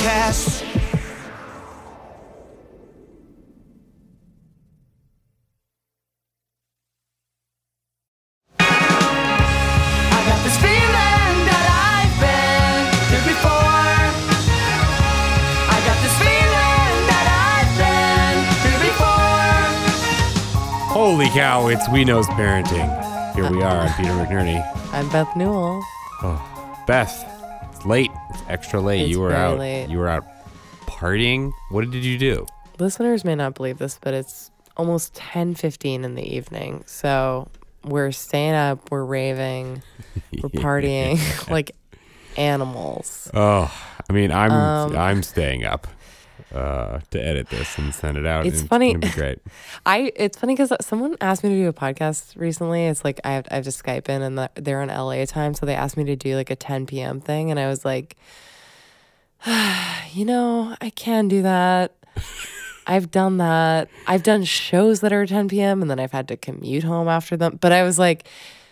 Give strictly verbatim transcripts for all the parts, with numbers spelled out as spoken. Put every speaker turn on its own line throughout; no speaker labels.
Podcast. I got this feeling that I've been here before. I got this feeling that I've been here before.
Holy cow, it's We Know's Parenting. Here we are. I'm Peter McNerney.
I'm Beth Newell.
Oh, Beth, it's late. It's extra late.
It's
you were
very
out.
late.
You were out partying. What did you do?
Listeners may not believe this, but it's almost ten fifteen in the evening. So we're staying up, we're raving, we're partying like animals.
Oh, I mean, I'm
Um,
I'm staying up uh, to edit this and send it out.
It's
and
funny.
It's gonna be great.
I it's funny because someone asked me to do a podcast recently. It's like I have I have to Skype in, and the, they're in L A time, so they asked me to do like a ten p.m. thing, and I was like, you know, I can do that. I've done that. I've done shows that are ten p.m. and then I've had to commute home after them. But I was like,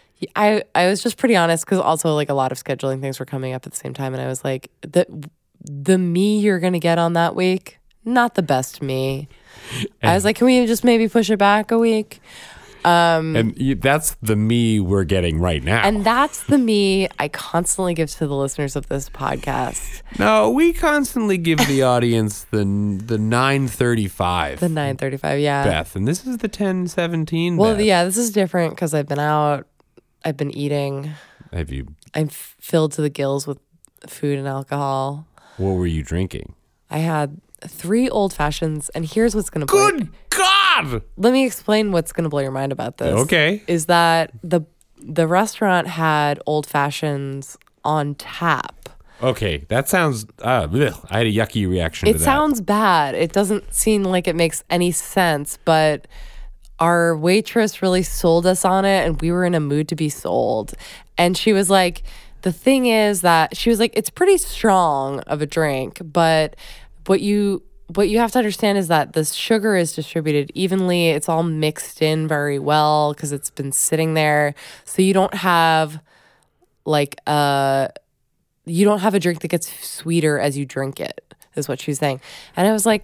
I I was just pretty honest because also like a lot of scheduling things were coming up at the same time, and I was like, the the me you're gonna get on that week, not the best me. I was like, can we just maybe push it back a week? Um,
And you, that's the me we're getting right now.
and that's the me I constantly give to the listeners of this podcast.
no, we constantly give the audience the the nine thirty-five.
The nine thirty-five, yeah.
Beth, and this is the ten seventeen.
Well,
Beth.
yeah, this is different because I've been out. I've been eating.
Have you?
I'm f- filled to the gills with food and alcohol.
What were you drinking?
I had three old fashions, and here's what's gonna blow.
Good God!
Let me explain what's gonna blow your mind about this.
Okay.
Is that the the restaurant had old fashions on tap?
Okay, that sounds. Uh, blech. I had a yucky reaction
It
to that.
sounds bad. It doesn't seem like it makes any sense, but our waitress really sold us on it, and we were in a mood to be sold. And she was like, the thing is that she was like, it's pretty strong of a drink, but what you what you have to understand is that the sugar is distributed evenly. It's all mixed in very well because it's been sitting there. So you don't have like a you don't have a drink that gets sweeter as you drink it, is what she's saying. And I was like,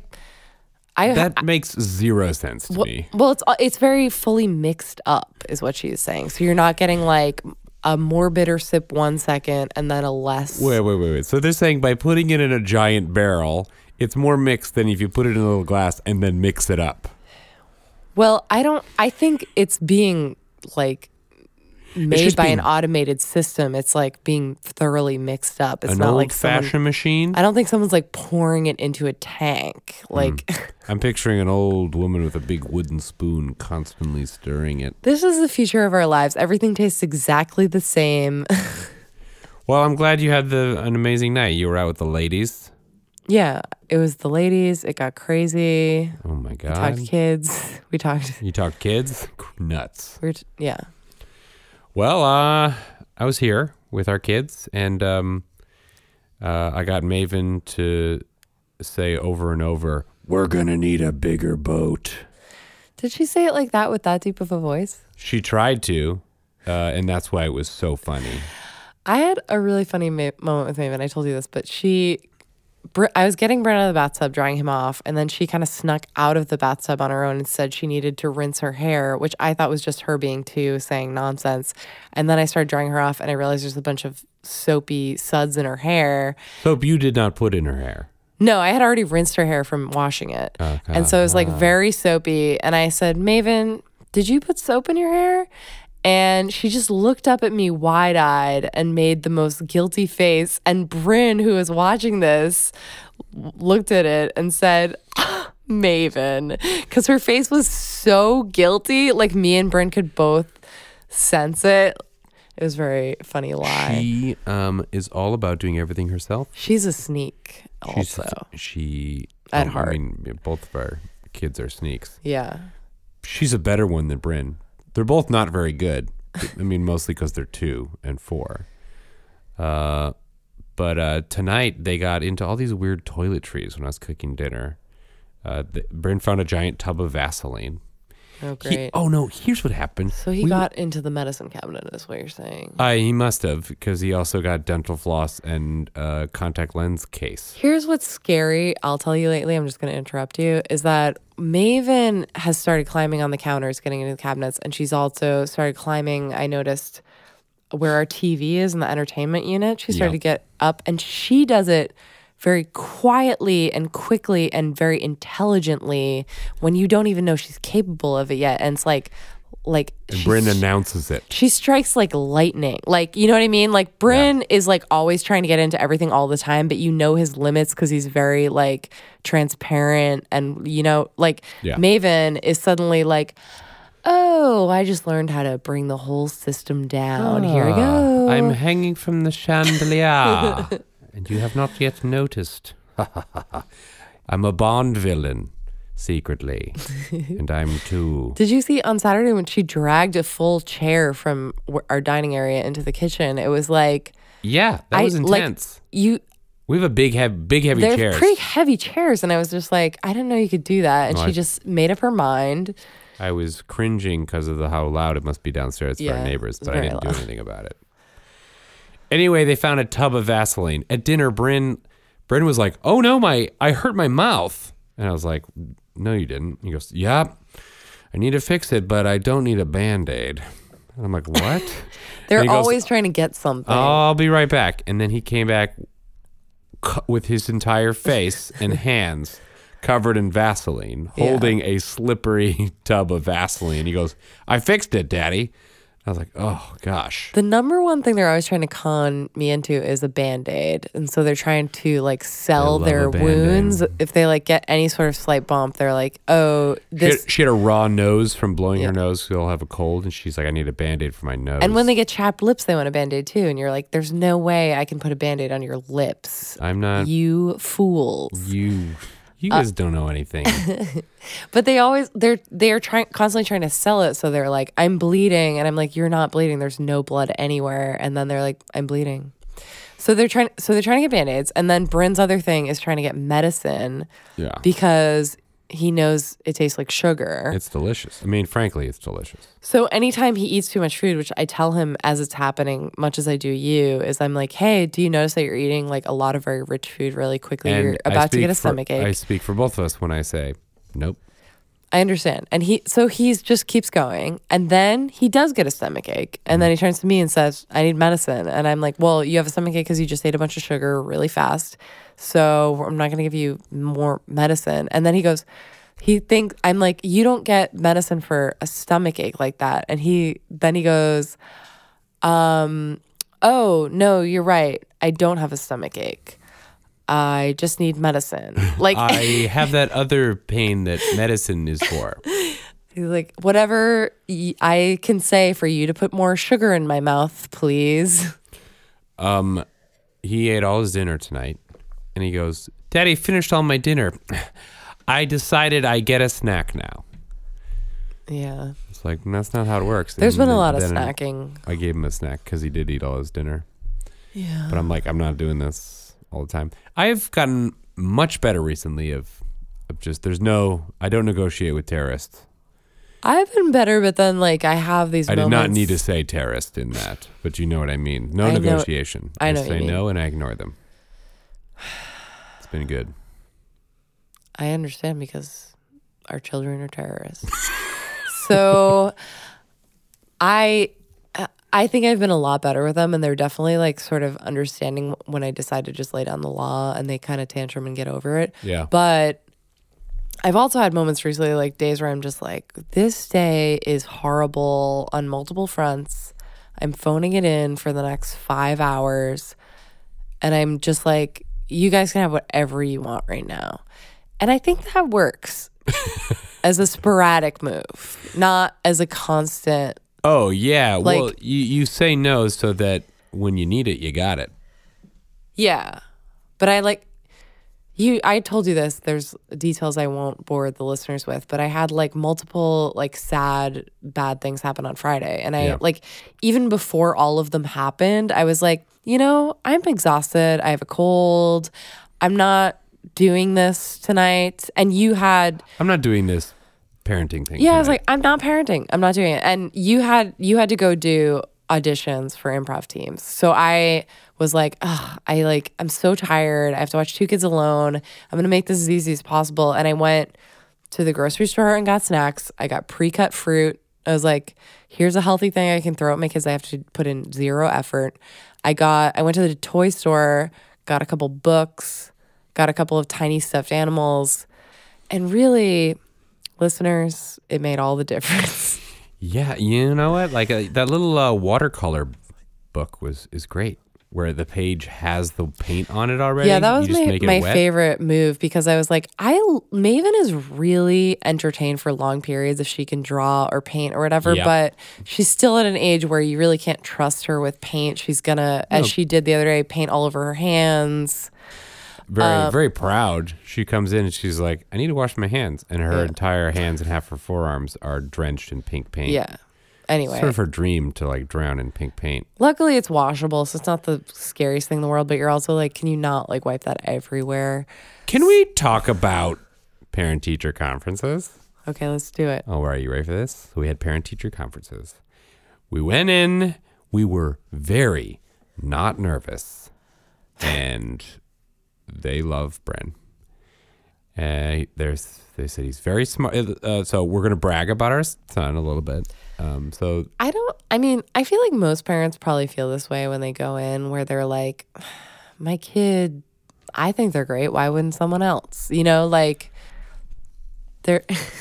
I
That makes zero sense to
well,
me.
well, it's it's very fully mixed up, is what she's saying. So you're not getting like a more bitter sip one second and then a less.
Wait, wait, wait, wait. So they're saying by putting it in a giant barrel, it's more mixed than if you put it in a little glass and then mix it up.
Well, I don't. I think it's being like made
just
by
being-
an automated system. It's like being thoroughly mixed up. It's
An
not like someone.
old-fashioned machine?
I don't think someone's like pouring it into a tank. Like
I'm picturing an old woman with a big wooden spoon constantly stirring it.
this is the future of our lives. Everything tastes exactly the same.
Well, I'm glad you had the an amazing night. You were out with the ladies.
Yeah, it was the ladies. It got crazy.
Oh my
We
God.
talked kids. We talked.
You talked kids? Nuts.
We were t- yeah.
Well, uh, I was here with our kids, and um, uh, I got Maven to say over and over, "We're gonna need a bigger boat."
Did she say it like that with that deep of a voice?
She tried to, uh, and that's why it was so funny.
I had a really funny ma- moment with Maven. I told you this, but she, Br- I was getting Brent out of the bathtub, drying him off, and then she kind of snuck out of the bathtub on her own and said she needed to rinse her hair, which I thought was just her being too saying nonsense. And then I started drying her off, and I realized there's a bunch of soapy suds in her hair.
Soap you did not put in her hair.
No, I had already rinsed her hair from washing it.
Okay.
And so it was like very soapy. And I said, Maven, did you put soap in your hair? And she just looked up at me wide-eyed and made the most guilty face. And Bryn, who was watching this, looked at it and said, Maven, because her face was so guilty. Like me and Bryn could both sense it. It was a very funny lie.
She um, is all about doing everything herself.
She's a sneak
She's,
also.
she
At
um,
heart.
I mean, both of our kids are sneaks.
Yeah.
She's a better one than Bryn. They're both not very good. I mean, mostly because they're two and four. Uh, but uh, tonight they got into all these weird toiletries when I was cooking dinner. Uh, the, Bryn found a giant tub of Vaseline.
Oh,
He-
great.
oh no, here's what happened.
So he
We-
got into the medicine cabinet, is what you're saying.
Uh, he must have, because he also got dental floss and uh, contact lens case.
Here's what's scary. I'll tell you lately, I'm just going to interrupt you, is that Maven has started climbing on the counters, getting into the cabinets, and she's also started climbing, I noticed, where our T V is in the entertainment unit. She started
Yeah.
to get up, and she does it very quietly and quickly and very intelligently when you don't even know she's capable of it yet. And it's like, like
And
she's-
Bryn announces it.
she strikes like lightning. Like, you know what I mean? Like Bryn is like always trying to get into everything all the time, but you know his limits because he's very like transparent and, you know, like
Yeah.
Maven is suddenly like, oh, I just learned how to bring the whole system down. Here we go.
Ah, I'm hanging from the chandelier, and you have not yet noticed. I'm a Bond villain, secretly, and I'm too.
Did you see on Saturday when she dragged a full chair from w- our dining area into the kitchen? It was like,
Yeah, that
I-
was
like,
intense.
you,
we have a big, heavy, big, heavy
they're
chairs.
pretty heavy chairs. And I was just like, I didn't know you could do that. And
No,
she
I-
just made up her mind.
I was cringing because of the, how loud it must be downstairs for
Yeah,
our neighbors,
it's
but I
very
didn't
loud.
do anything about it. Anyway, they found a tub of Vaseline at dinner. Bryn, Bryn was like, "Oh no, my I hurt my mouth," and I was like, "No, you didn't." He goes, "Yeah, I need to fix it, but I don't need a Band-Aid." And I'm like, "What?"
They're
And he goes,
always trying to get something.
"I'll be right back." And then he came back cu- with his entire face and hands covered in Vaseline,
Yeah.
holding a slippery tub of Vaseline. He goes, "I fixed it, Daddy." I was like, "Oh gosh."
The number one thing they're always trying to con me into is a Band-Aid. And so they're trying to like sell
love
their
a Band-Aid.
wounds. If they like get any sort of slight bump, they're like, oh,
She
this.
had, she had a raw nose from blowing
Yeah.
her nose. So they'll have a cold, and she's like, "I need a Band-Aid for my nose."
And when they get chapped lips, they want a Band-Aid too. And you're like, there's no way I can put a Band-Aid on your lips.
I'm not
You fools.
you. You
Uh,
guys don't know anything.
But they always they're they're trying constantly trying to sell it. So they're like, I'm bleeding, and I'm like, you're not bleeding. There's no blood anywhere. And then they're like, I'm bleeding. So they're trying. So they're trying to get Band-Aids, and then Bryn's other thing is trying to get medicine
Yeah,
because he knows it tastes like sugar.
it's delicious. I mean, frankly, it's delicious.
So anytime he eats too much food, which I tell him as it's happening, much as I do you, is I'm like, hey, do you notice that you're eating like a lot of very rich food really quickly?
And
You're
I
about to
speak
get a
for-
stomach ache.
I speak for both of us when I say, "Nope."
I understand. And he, so he's just keeps going. And then he does get a stomach ache. And then he turns to me and says, I need medicine. And I'm like, well, you have a stomach ache because you just ate a bunch of sugar really fast. So I'm not going to give you more medicine. And then he goes, he thinks, I'm like, you don't get medicine for a stomach ache like that. And he, then he goes, um, oh, no, you're right. I don't have a stomach ache. I just need medicine. Like,
I have that other pain that medicine is for.
he's like, whatever y- I can say for you to put more sugar in my mouth, please.
Um, he ate all his dinner tonight, and he goes, "Daddy, finished all my dinner. I decided I get a snack now."
Yeah.
It's like, that's not how it works.
There's
And
been a
then-
lot of
then
snacking.
I gave him a snack because he did eat all his dinner.
Yeah.
But I'm like, I'm not doing this all the time. I've gotten much better recently of, of just, there's no, I don't negotiate with terrorists.
I've been better, but then like I have these
I did
moments.
not need to say terrorist in that, but you know what I mean. No
I know-
negotiation.
I know what
say
you mean.
no and I ignore them. It's been good.
I understand because our children are terrorists. So I I think I've been a lot better with them, and they're definitely like sort of understanding when I decide to just lay down the law, and they kind of tantrum and get over it.
Yeah.
But I've also had moments recently, like days where I'm just like, this day is horrible on multiple fronts. I'm phoning it in for the next five hours. And I'm just like, you guys can have whatever you want right now. And I think that works as a sporadic move, not as a constant.
Oh, yeah.
Like-
well, you, you say no so that when you need it, you got it.
Yeah. But I like, you, I told you this, there's details I won't bore the listeners with, but I had like multiple like sad, bad things happen on Friday. And I
Yeah.
like, even before all of them happened, I was like, you know, I'm exhausted. I have a cold. I'm not doing this tonight. And you had,
I'm not doing this, parenting thing.
Yeah, I was
tonight.
like, I'm not parenting. I'm not doing it. And you had you had to go do auditions for improv teams. So I was like, ugh, I like I'm so tired. I have to watch Two Kids Alone. I'm gonna make this as easy as possible. And I went to the grocery store and got snacks. I got pre-cut fruit. I was like, here's a healthy thing I can throw at my kids. I have to put in zero effort. I got I went to the toy store, got a couple books, got a couple of tiny stuffed animals, and really, listeners, it made all the difference.
Yeah, you know what? Like uh, that little uh, watercolor book was is great, where the page has the paint on it already.
Yeah, that was
You just
my,
make it
my
wet.
favorite move because I was like, I Maven is really entertained for long periods if she can draw or paint or whatever,
Yeah.
but she's still at an age where you really can't trust her with paint. She's gonna, as
No.
she did the other day, paint all over her hands.
Very
um,
very proud. She comes in and she's like, I need to wash my hands, and her entire hands and half her forearms are drenched in pink paint.
Yeah. Anyway,
Sort of her dream to like drown in pink paint.
luckily it's washable, so it's not the scariest thing in the world, but you're also like, can you not like wipe that everywhere?
Can we talk about parent-teacher conferences?
Okay, let's do it.
Oh, are you ready for this? So we had parent-teacher conferences. We went in. We were very not nervous, and they love Bren. Uh, there's, they said he's very smart. Uh, so we're gonna brag about our son a little bit. Um, so
I don't, I mean, I feel like most parents probably feel this way when they go in where they're like, my kid, I think they're great. Why wouldn't someone else? You know, like they're,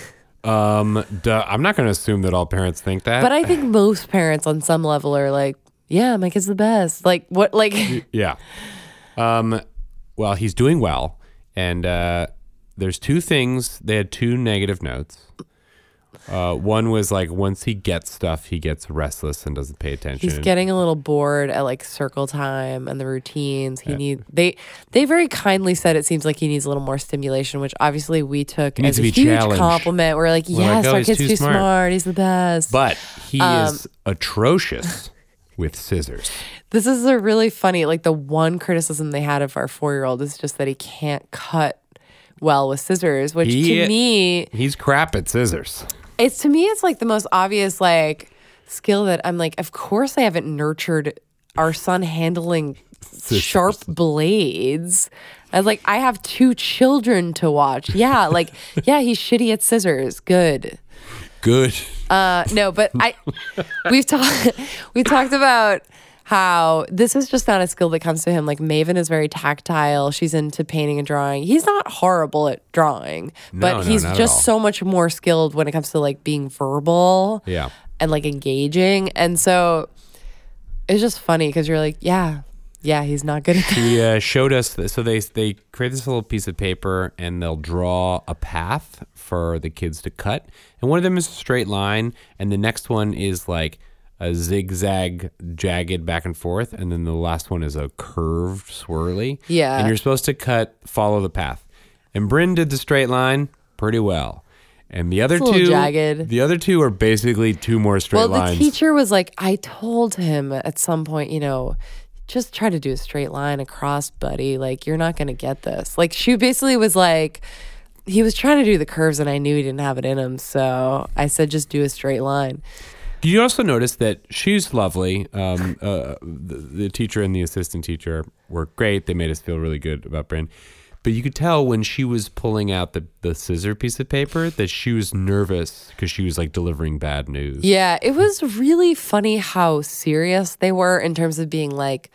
um, duh, I'm not gonna assume that all parents think that.
but I think most parents on some level are like, yeah, my kid's the best. Like what, like,
Yeah. Um, well, he's doing well. And uh, there's two things. They had two negative notes. Uh, one was like once he gets stuff, he gets restless and doesn't pay attention.
he's getting a little bored at like circle time and the routines. He need they they very kindly said it seems like he needs a little more stimulation, which obviously we took
needs
as
to
a
be
huge
challenged.
compliment. We're like,
We're
yes,
like, oh,
our
he's
kid's
too
too
smart.
smart. He's the best.
But he
Um,
is atrocious with scissors.
This is a really funny, like the one criticism they had of our four-year-old is just that he can't cut well with scissors, which
He-
to me,
He's crap at scissors.
it's to me, it's like the most obvious like skill that I'm like, of course I haven't nurtured our son handling sharp blades. I was like, I have two children to watch. Yeah, like, yeah, he's shitty at scissors. Good.
Good.
Uh, no, but I we've talked we talked about how this is just not a skill that comes to him. Like Maven is very tactile. She's into painting and drawing. He's not horrible at drawing, but
No, no,
he's
not at
just
all.
so much more skilled when it comes to like being verbal
Yeah.
and like engaging. And so it's just funny because you're like, yeah, yeah, he's not good at that.
He uh, showed us this. So they they create this little piece of paper and they'll draw a path for the kids to cut. And one of them is a straight line, and the next one is like a zigzag, jagged back and forth, and then the last one is a curved, swirly.
Yeah.
And you're supposed to cut, follow the path. And Bryn did the straight line pretty well. And the other
It's a little
two,
jagged.
the other two are basically two more straight
Well,
lines.
the teacher was like, I told him at some point, you know, just try to do a straight line across, buddy. Like, you're not going to get this. Like, she basically was like, he was trying to do the curves and I knew he didn't have it in him. So I said, just do a straight line.
Did you also notice that she's lovely? Um, uh, the, the teacher and the assistant teacher were great. They made us feel really good about Bryn. But you could tell when she was pulling out the, the scissor piece of paper that she was nervous because she was like delivering bad news.
Yeah, it was really funny how serious they were in terms of being like,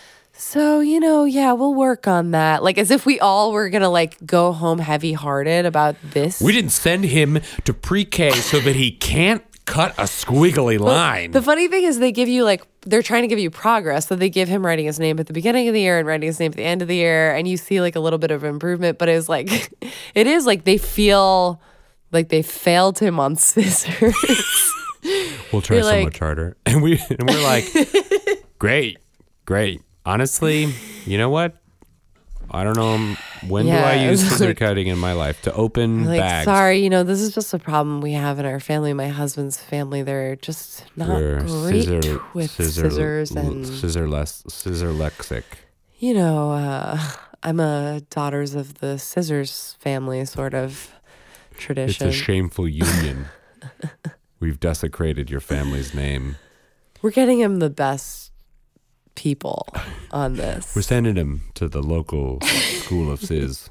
so, you know, yeah, we'll work on that. Like, as if we all were going to like go home heavy hearted about this.
We didn't send him to pre-K so that he can't cut a squiggly line.
The funny thing is they give you like, they're trying to give you progress. So they give him writing his name at the beginning of the year and writing his name at the end of the year. And you see like a little bit of improvement, but it's like, it is like they feel like they failed him on scissors.
We'll try
You're
so
like-
much harder. And, we, and we're like, great, great. Honestly, you know what? I don't know. When
Yeah,
do I
it
use
was
scissor
like-
cutting in my life? To open
Like,
bags.
sorry, you know, this is just a problem we have in our family. My husband's family, they're just not
We're
great
scissor,
with
scissor,
scissors. And,
scissor less, scissor lexic.
you know, uh, I'm a daughters of the scissors family, sort of. tradition.
It's a shameful union. We've desecrated your family's name.
We're getting him the best people on this.
We're sending him to the local school of Sis.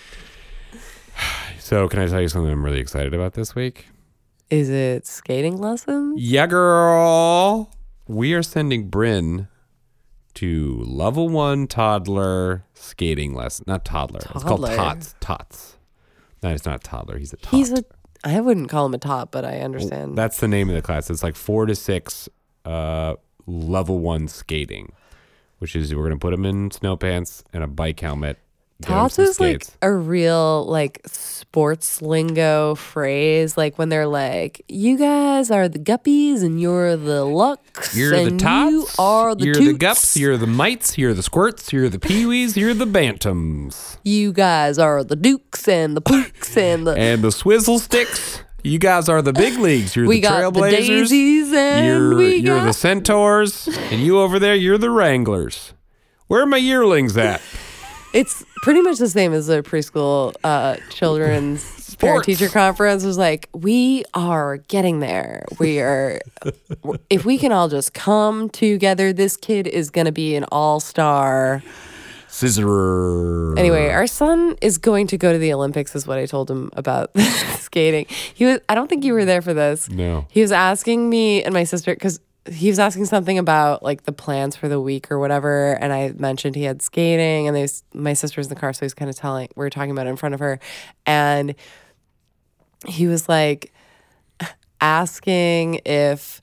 So, can I tell you something I'm really excited about this week?
Is it skating lessons?
Yeah, girl. We are sending Bryn to level one toddler skating lesson. Not toddler. It's called
Toddler.
tots. Tots. No, it's not a toddler. He's a tot.
He's a. I wouldn't call him a top, but I understand.
That's the name of the class. It's like four to six uh, level one skating, which is we're going to put him in snow pants and a bike helmet. get him
Tots
some
is like
skates.
a real like sports lingo phrase. Like when they're like, "You guys are the guppies and you're the lucks.
You're
and
the tots.
You are the
You're
toots.
the gups. You're the mites. You're the squirts. You're the peewees. You're the bantams.
You guys are the dukes and the pooks and the.
And the swizzle sticks. You guys are the big leagues. You're
we
the
got the
trailblazers.
daisies and
You're,
we
you're
got.
the centaurs. And you over there, you're the wranglers. Where are my yearlings at?
It's pretty much the same as the preschool uh, children's parent teacher conference. It was like, we are getting there. We are, if we can all just come together, this kid is going to be an all-star.
Scissor.
Anyway, our son is going to go to the Olympics, is what I told him about skating. He was, I don't think you were there for this.
No.
He was asking me and my sister, because he was asking something about like the plans for the week or whatever, and I mentioned he had skating, and they, my sister was in the car, so he was kind of telling, we were talking about it in front of her, and he was like asking if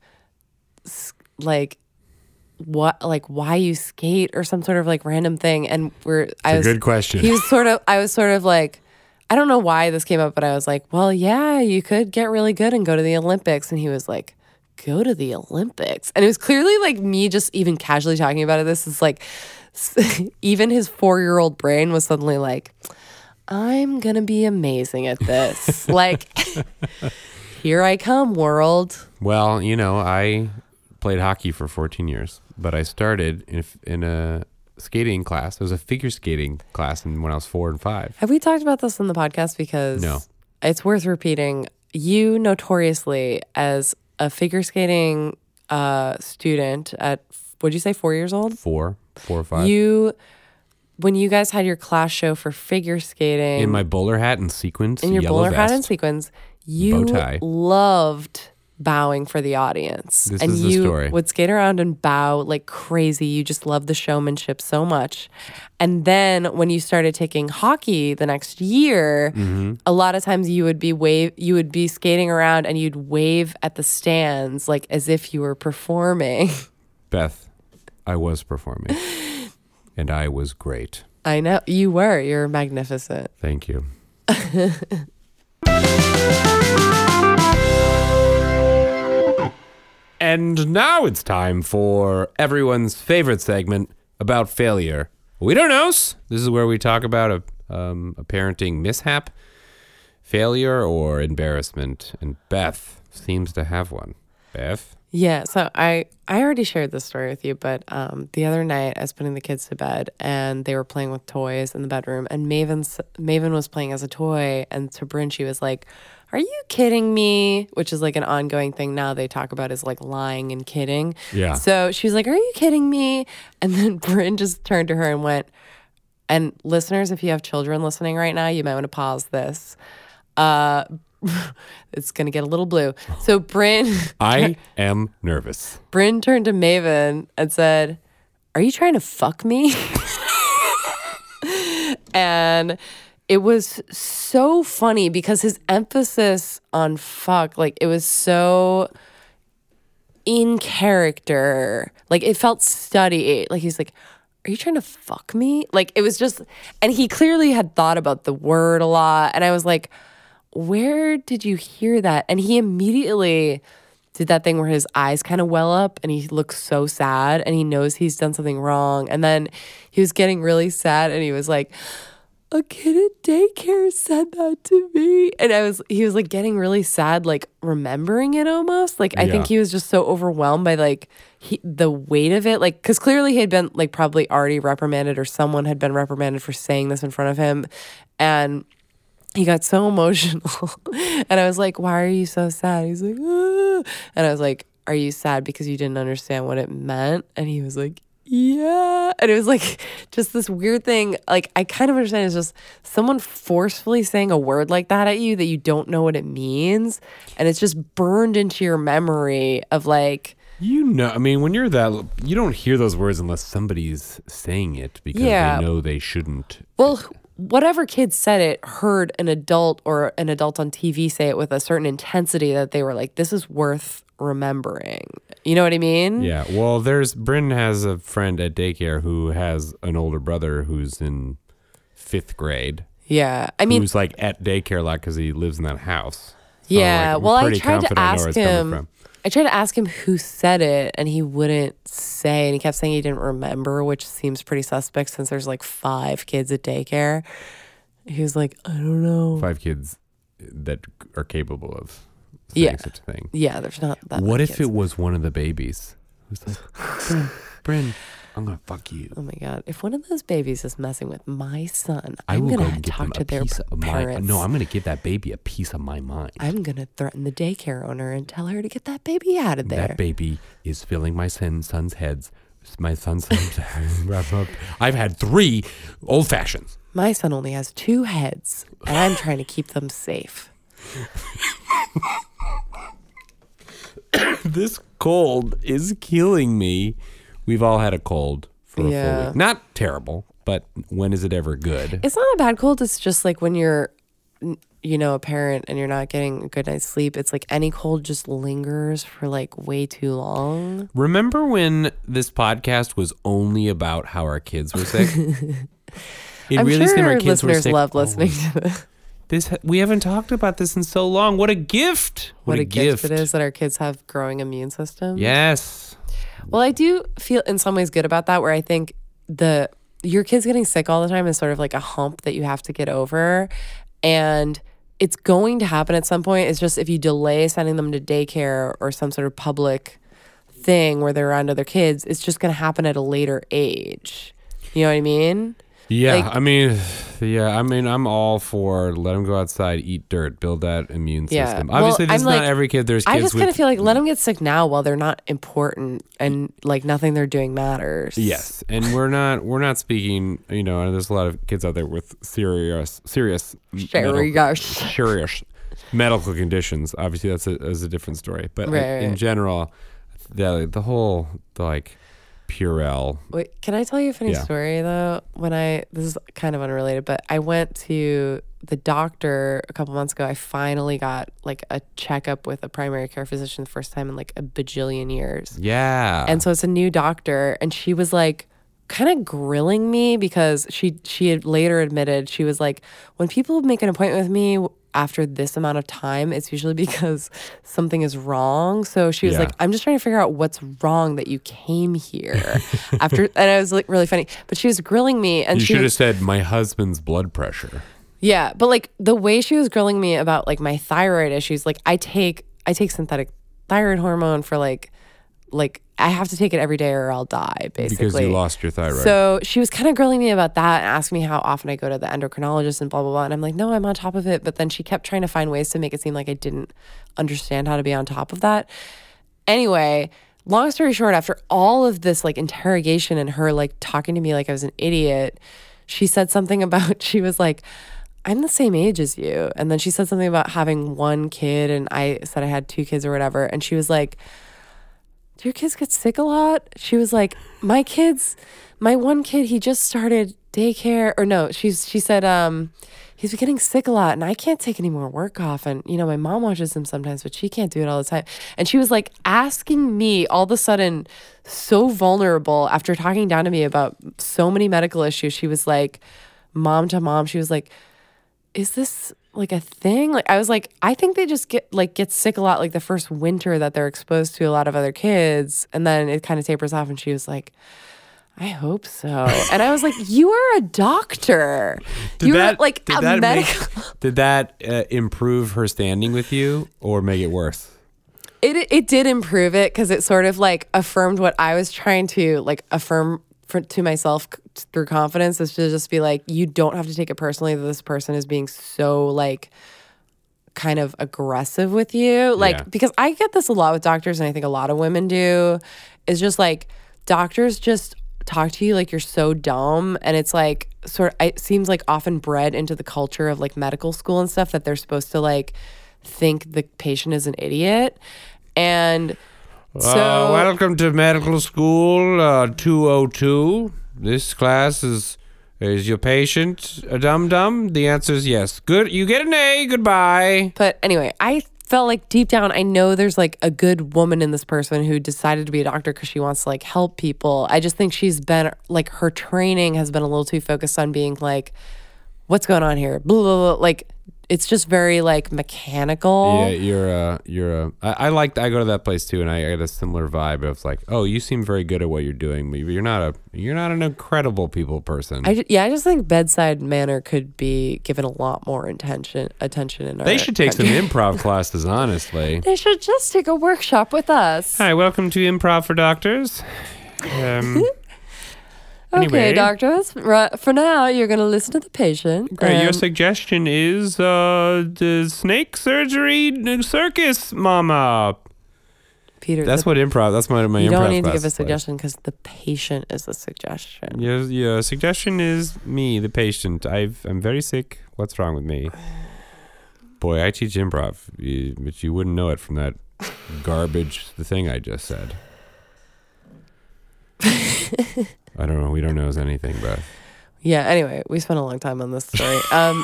like what like why you skate or some sort of like random thing, and we're I
a
was
good question.
He was sort of I was sort of like, I don't know why this came up, but I was like, well, yeah, you could get really good and go to the Olympics, and he was like, go to the Olympics. And it was clearly like me just even casually talking about it. This is like, even his four-year-old brain was suddenly like, I'm going to be amazing at this. Like, here I come, world.
Well, you know, I played hockey for fourteen years, but I started in, in a skating class. It was a figure skating class and when I was four and five.
Have we talked about this on the podcast? Because
No.
it's worth repeating. You notoriously, as a figure skating uh, student at, what'd you say, four years old?
Four, four or five.
You, when you guys had your class show for figure skating.
in my bowler hat and sequins,
in your
yellow
bowler
vest.
hat and sequins, you
Bow tie.
loved bowing for the audience.
This
and
is the
you
story.
would skate around and bow like crazy. You just loved the showmanship so much. And then when you started taking hockey the next year,
Mm-hmm.
a lot of times you would be wave you would be skating around and you'd wave at the stands like as if you were performing.
Beth, I was performing, and I was great.
I know you were. You're magnificent.
Thank you. And now it's time for everyone's favorite segment about failure. We don't know. This is where we talk about a, um, a parenting mishap, failure, or embarrassment. And Beth seems to have one. Beth?
Yeah, so I I already shared this story with you, but um, the other night I was putting the kids to bed and they were playing with toys in the bedroom, and Maven's Maven was playing as a toy, and to Bryn she was like, "Are you kidding me?" Which is like an ongoing thing now they talk about is like lying and kidding.
Yeah.
So she was like, "Are you kidding me?" And then Bryn just turned to her and went, and listeners, if you have children listening right now, you might want to pause this. Uh, it's gonna get a little blue. So Bryn.
I am nervous.
Bryn turned to Maven and said, "Are you trying to fuck me?" And it was so funny because his emphasis on fuck, like it was so in character. Like it felt studied. Like he's like, "Are you trying to fuck me?" Like it was just, and he clearly had thought about the word a lot. And I was like, where did you hear that? And he immediately did that thing where his eyes kind of well up and he looks so sad and he knows he's done something wrong. And then he was getting really sad and he was like, "A kid at daycare said that to me." And I was, he was like getting really sad, like remembering it almost. Like, I
Yeah.
think he was just so overwhelmed by like he, the weight of it. Like, cause clearly he had been like probably already reprimanded or someone had been reprimanded for saying this in front of him. And he got so emotional. And I was like, why are you so sad? He's like, ah. And I was like, are you sad because you didn't understand what it meant? And he was like, yeah. And it was like just this weird thing. Like, I kind of understand it's just someone forcefully saying a word like that at you that you don't know what it means. And it's just burned into your memory of like,
You know, I mean, when you're that, you don't hear those words unless somebody's saying it because
Yeah.
they know they shouldn't.
well, whatever kid said it heard an adult or an adult on T V say it with a certain intensity that they were like, this is worth remembering. You know what I mean?
Yeah. Well, there's Bryn has a friend at daycare who has an older brother who's in fifth grade.
Yeah. I mean,
who's like at daycare a lot because he lives in that house. So,
yeah.
like, I'm
well, I
pretty
tried to
confident I know
ask
where it's coming
him.
from.
I tried to ask him who said it, and he wouldn't say. And he kept saying he didn't remember, which seems pretty suspect since there's like five kids at daycare. He was like, I don't know.
Five kids that are capable of saying
Yeah.
such a thing.
Yeah, there's not that.
What
many
if
kids.
it was one of the babies? Who's like, Bryn, Bryn, I'm gonna fuck you.
Oh my god! If one of those babies is messing with my son,
I
I'm
will go
gonna
and give
talk
them
to
a
their
piece of my.
parents.
No, I'm gonna give that baby a piece of my mind.
I'm gonna threaten the daycare owner and tell her to get that baby out of there.
That baby is filling my son, son's heads. My son's. I've had three old fashions.
My son only has two heads, and I'm trying to keep them safe.
This cold is killing me. We've all had a cold for a
Yeah.
full week. Not terrible, but when is it ever good?
It's not a bad cold. It's just like when you're, n- you know, a parent and you're not getting a good night's sleep. It's like any cold just lingers for like way too long.
Remember when this podcast was only about how our kids were sick? It
I'm
really
sure
seemed our
our
kids were
listeners
sick.
love
Oh,
listening to this.
This we haven't talked about this in so long. What a gift!
What, a gift. it is that our kids have growing immune systems.
Yes.
Well, I do feel in some ways good about that, where I think the your kids getting sick all the time is sort of like a hump that you have to get over, and it's going to happen at some point. It's just if you delay sending them to daycare or some sort of public thing where they're around other kids, it's just going to happen at a later age. You know what I mean?
Yeah,
Like-
I mean, yeah, I mean, I'm all for let them go outside, eat dirt, build that immune
Yeah.
system.
Well,
Obviously, this
I'm
is not
like-
every kid. There's kids
I just
with
kind of feel like let them get sick now while they're not important and like nothing they're doing matters.
Yes, and we're not we're not speaking. You know, and there's a lot of kids out there with serious serious medical-
Serious.
serious medical conditions. Obviously, that's a, that's a different story. But I-
Right,
in
right.
general, the the whole the, like Purell.
Wait, can I tell you a funny
Yeah.
story though? When I this is kind of unrelated, but I went to the doctor a couple months ago. I finally got like a checkup with a primary care physician the first time in like a bajillion years.
Yeah,
And so it's a new doctor, and she was like kind of grilling me because she she had later admitted, she was like, when people make an appointment with me after this amount of time, it's usually because something is wrong. So she was
Yeah.
like, I'm just trying to figure out what's wrong that you came here after. And it was like really funny, but she was grilling me, and
you
she
should have
was,
said my husband's blood pressure.
yeah, but like the way she was grilling me about like my thyroid issues, like I take I take synthetic thyroid hormone for like like I have to take it every day or I'll die, basically.
Because you lost your thyroid.
So she was kind of grilling me about that and asking me how often I go to the endocrinologist and blah blah blah. And I'm like, no, I'm on top of it. But then she kept trying to find ways to make it seem like I didn't understand how to be on top of that. Anyway, long story short, after all of this like interrogation and her like talking to me like I was an idiot, she said something about, she was like, I'm the same age as you. And then she said something about having one kid, and I said I had two kids or whatever. And she was like, do your kids get sick a lot? She was like, my kids, my one kid, he just started daycare, or no, she's she said, um, he's been getting sick a lot and I can't take any more work off. And, you know, my mom watches him sometimes, but she can't do it all the time. And she was like asking me all of a sudden, so vulnerable after talking down to me about so many medical issues. She was like, mom to mom, she was like, is this like a thing? Like I was like, I think they just get like get sick a lot like the first winter that they're exposed to a lot of other kids, and then it kind of tapers off. And she was like, I hope so. And I was like, you are a doctor.
Did
You're
that,
like
did
a
that
medical.
make, did that uh, improve her standing with you or make it worse?
It it did improve it because it sort of like affirmed what I was trying to like affirm for, to myself c- through confidence is to just be like, you don't have to take it personally that this person is being so like kind of aggressive with you. Like,
Yeah.
because I get this a lot with doctors, and I think a lot of women do, is just like doctors just talk to you like you're so dumb. And it's like, sort of, it seems like often bred into the culture of like medical school and stuff that they're supposed to like think the patient is an idiot. And so,
Uh, welcome to medical school uh, two oh two. This class is is your patient a dum dum? The answer is yes. Good. You get an A. Goodbye.
but anyway, I felt like deep down, I know there's like a good woman in this person who decided to be a doctor because she wants to like help people. I just think she's been like, her training has been a little too focused on being like, what's going on here? Blah, blah, blah. Like, it's just very like mechanical.
Yeah, you're uh you're uh I, I like I go to that place too, and I get a similar vibe of like, oh, you seem very good at what you're doing, but you're not a you're not an incredible people person.
I ju- yeah, I just think bedside manner could be given a lot more attention attention in our
They should take some
country.
improv classes, honestly.
They should just take a workshop with us.
Hi, welcome to Improv for Doctors. Um,
Okay,
anyway.
doctors. Right, for now, you're going to listen to the patient.
Great. Your
and-
suggestion is uh, the snake surgery circus, mama.
Peter,
That's
the-
what improv. That's my my
you
improv
don't need to
class
give a
is like.
suggestion because the patient is the suggestion.
Your, your suggestion is me, the patient. I've I'm very sick. What's wrong with me? Boy, I teach improv, you- but you wouldn't know it from that garbage the thing I just said. I don't know. We don't know anything, Beth.
Yeah, anyway, we spent a long time on this story. Um,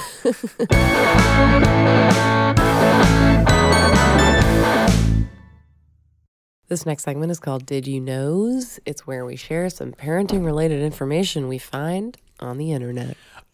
this next segment is called Did You Knows? It's where we share some parenting related information we find on the internet.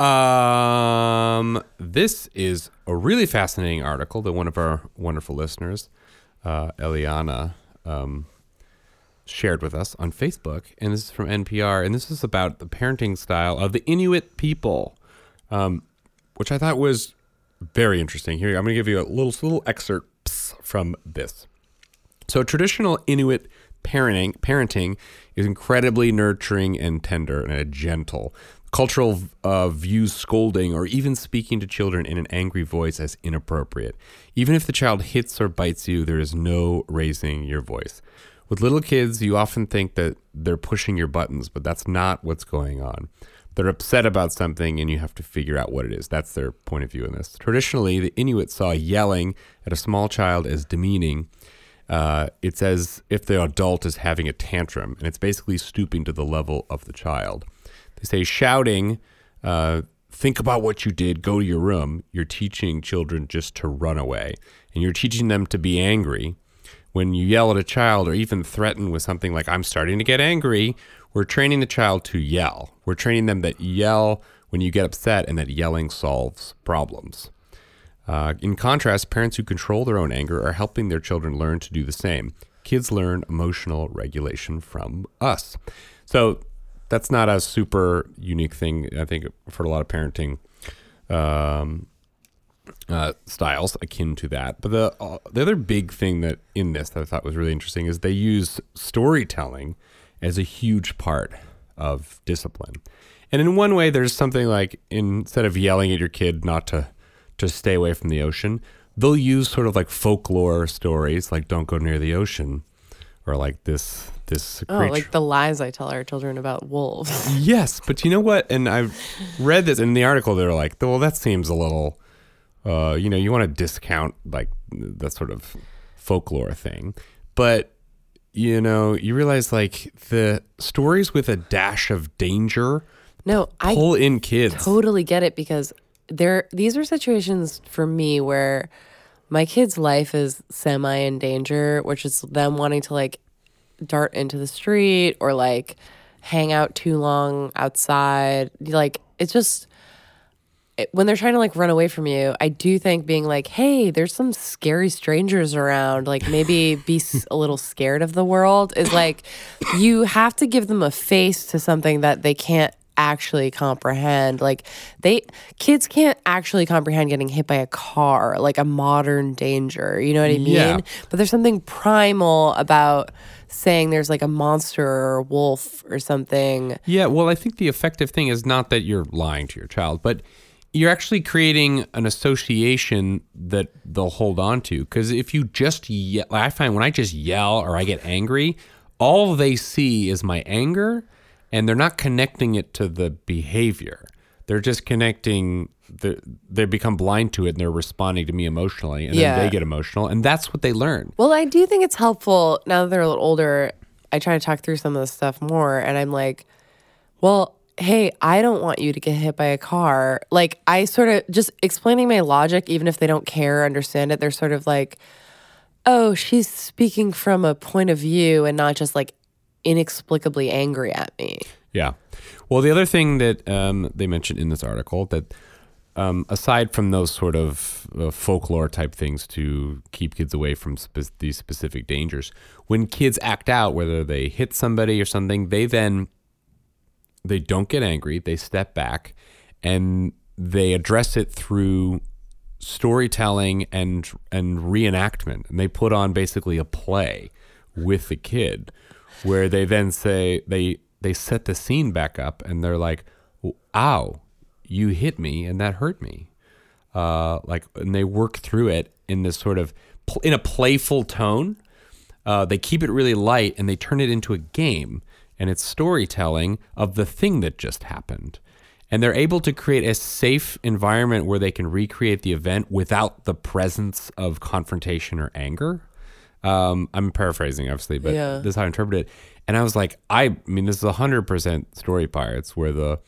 Um, this is a really fascinating article that one of our wonderful listeners, uh, Eliana, um, shared with us on Facebook, and this is from N P R, and this is about the parenting style of the Inuit people, um, which I thought was very interesting. Here, I'm going to give you a little little excerpts from this. So, traditional Inuit parenting parenting is incredibly nurturing and tender and gentle. Cultural uh, views scolding or even speaking to children in an angry voice as inappropriate. Even if the child hits or bites you, there is no raising your voice. With little kids, you often think that they're pushing your buttons, but that's not what's going on. They're upset about something and you have to figure out what it is. That's their point of view in this. Traditionally, the Inuit saw yelling at a small child as demeaning. Uh, it's as if the adult is having a tantrum, and it's basically stooping to the level of the child. They say shouting, uh, think about what you did, go to your room. You're teaching children just to run away, and you're teaching them to be angry. When you yell at a child or even threaten with something like, I'm starting to get angry, we're training the child to yell. We're training them that yell when you get upset and that yelling solves problems. Uh, in contrast, parents who control their own anger are helping their children learn to do the same. Kids learn emotional regulation from us. So that's not a super unique thing, I think, for a lot of parenting um, uh, styles akin to that. But the uh, the other big thing that in this that I thought was really interesting is they use storytelling as a huge part of discipline. And in one way, there's something like, instead of yelling at your kid not to to stay away from the ocean, they'll use sort of like folklore stories, like don't go near the ocean, or like this this
Oh,
creature.
like the lies I tell our children about wolves.
Yes, but you know what? And I read this in the article. They're like, well, that seems a little, uh, you know, you want to discount like that sort of folklore thing. But, you know, you realize like the stories with a dash of danger
No, I
pull in kids.
totally get it because there these are situations for me where my kid's life is semi in danger, which is them wanting to like dart into the street or like hang out too long outside. Like it's just it, when they're trying to like run away from you, I do think being like, hey, there's some scary strangers around, like maybe be s- a little scared of the world is like you have to give them a face to something that they can't actually comprehend. Like they kids can't actually comprehend getting hit by a car, like a modern danger. You know what I mean?
Yeah.
But there's something primal about saying there's like a monster or a wolf or something.
Yeah, well, I think the effective thing is not that you're lying to your child, but you're actually creating an association that they'll hold on to. Because if you just yell, I find when I just yell or I get angry, all they see is my anger, and they're not connecting it to the behavior. They're just connecting, the, they become blind to it, and they're responding to me emotionally, and
Yeah.
then they get emotional, and that's what they learn.
Well, I do think it's helpful now that they're a little older. I try to talk through some of this stuff more, and I'm like, well, hey, I don't want you to get hit by a car. Like, I sort of just explaining my logic, even if they don't care or understand it, they're sort of like, oh, she's speaking from a point of view and not just like inexplicably angry at me.
Yeah. Well, the other thing that um, they mentioned in this article that um, aside from those sort of uh, folklore type things to keep kids away from spe- these specific dangers, when kids act out, whether they hit somebody or something, they then they don't get angry. They step back and they address it through storytelling and and reenactment. And they put on basically a play with the kid where they then say they they set the scene back up and they're like, ow, you hit me and that hurt me. Uh, like, and they work through it in this sort of pl- in a playful tone. Uh, they keep it really light and they turn it into a game. And it's storytelling of the thing that just happened. And they're able to create a safe environment where they can recreate the event without the presence of confrontation or anger. Um, I'm paraphrasing, obviously, but
Yeah.
this is how I interpret it. And I was like, I, I mean, this is one hundred percent Story Pirates, where the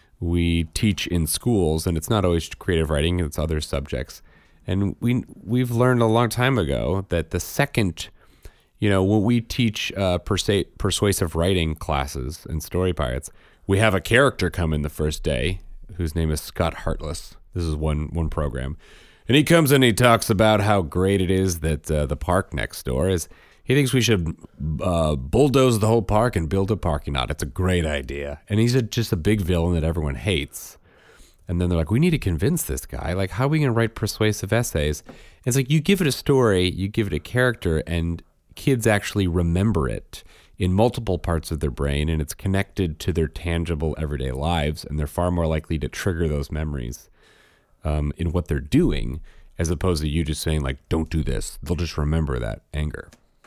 we teach in schools, and it's not always creative writing, it's other subjects. And we, we've learned a long time ago that the second... You know, when we teach uh, persa- persuasive writing classes in Story Pirates, we have a character come in the first day whose name is Scott Heartless. This is one one program. And he comes in and he talks about how great it is that uh, the park next door is. He thinks we should uh, bulldoze the whole park and build a parking lot. It's a great idea. And he's a, just a big villain that everyone hates. And then they're like, we need to convince this guy. Like, how are we going to write persuasive essays? It's like you give it a story, you give it a character, and kids actually remember it in multiple parts of their brain, and it's connected to their tangible everyday lives, and they're far more likely to trigger those memories um, in what they're doing, as opposed to you just saying, like, don't do this. They'll just remember that anger.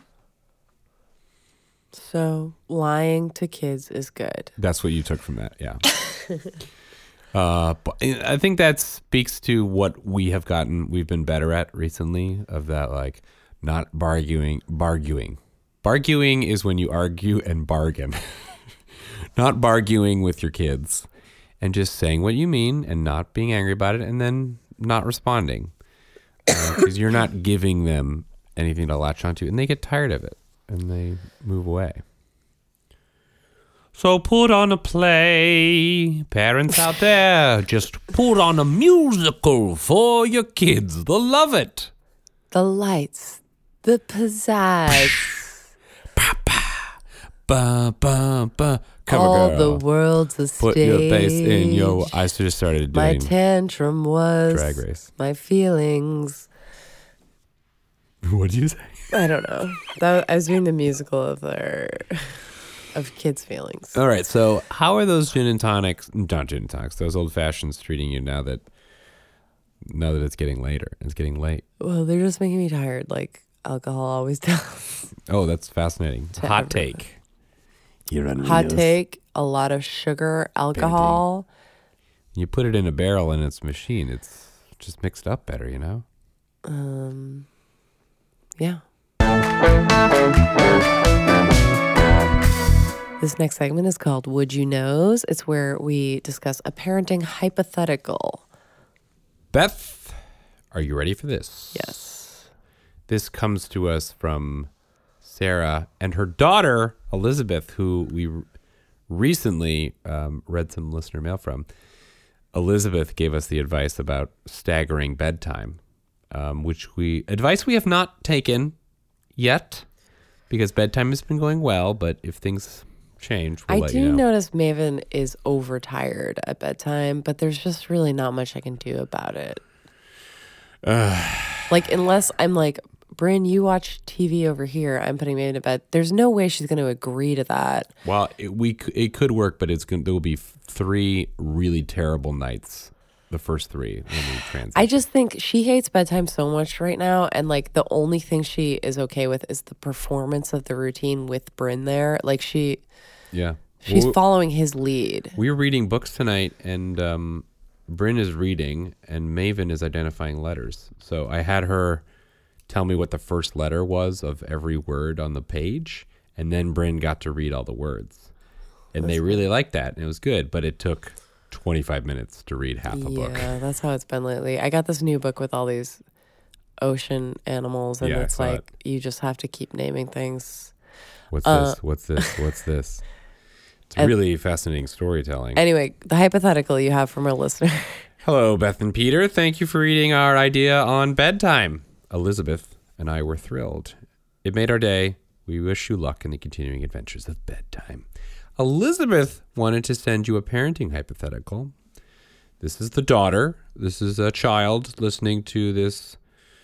So lying to kids is good.
That's what you took from that, yeah. uh, but I think that speaks to what we have gotten, we've been better at recently, of that, like, not barguing, barguing. Barguing is when you argue and bargain. Not barguing with your kids and just saying what you mean and not being angry about it and then not responding. Because uh, you're not giving them anything to latch onto, and they get tired of it and they move away. So put on a play, parents out there. Just put on a musical for your kids. They'll love it.
The lights. The pizzazz.
Ba, ba, ba. Cover
All
girl.
the world's a stage.
Put your face in your... I just started
My
doing
tantrum was
Drag Race.
my feelings.
What did you say?
I don't know. That, I was doing the musical of their of kids' feelings.
All right, so how are those gin and tonics, not gin and tonics, those old fashions treating you now that now that it's getting later? It's getting late.
Well, they're just making me tired, like alcohol always does.
Oh, that's fascinating.
To
Hot
everyone.
take. You're on
Hot take, a lot of sugar, alcohol.
You put it in a barrel in its machine, it's just mixed up better, you know?
Um, yeah. This next segment is called Would You Knows? It's where we discuss a parenting hypothetical.
Beth, are you ready for this?
Yes.
This comes to us from Sarah and her daughter, Elizabeth, who we r- recently um, read some listener mail from. Elizabeth gave us the advice about staggering bedtime, um, which we advice we have not taken yet because bedtime has been going well. But if things change, we'll
I
let
do
you know.
notice Maven is overtired at bedtime, but there's just really not much I can do about it. Like, unless I'm like, Bryn, you watch T V over here. I'm putting Maven to bed. There's no way she's going to agree to that.
Well, it, we c- it could work, but it's going there will be three really terrible nights. The first three when we transition.
I just think she hates bedtime so much right now, and like the only thing she is okay with is the performance of the routine with Bryn there. Like she,
yeah,
she's
Well,
following his lead.
we were reading books tonight, and um, Bryn is reading, and Maven is identifying letters. So I had her tell me what the first letter was of every word on the page, and then Bryn got to read all the words, and they really liked that, and it was good. But it took twenty-five minutes to read half a book.
Yeah, that's how it's been lately. I got this new book with all these ocean animals, and
Yeah, I
it's
saw
like you just have to keep naming things.
What's
Uh,
this? What's this? What's this? It's
and-
really fascinating storytelling.
Anyway, the hypothetical you have from our listener.
Hello, Beth and Peter. Thank you for reading our idea on bedtime. Elizabeth and I were thrilled. It made our day. We wish you luck in the continuing adventures of bedtime. Elizabeth wanted to send you a parenting hypothetical. This is the daughter. This is a child listening to this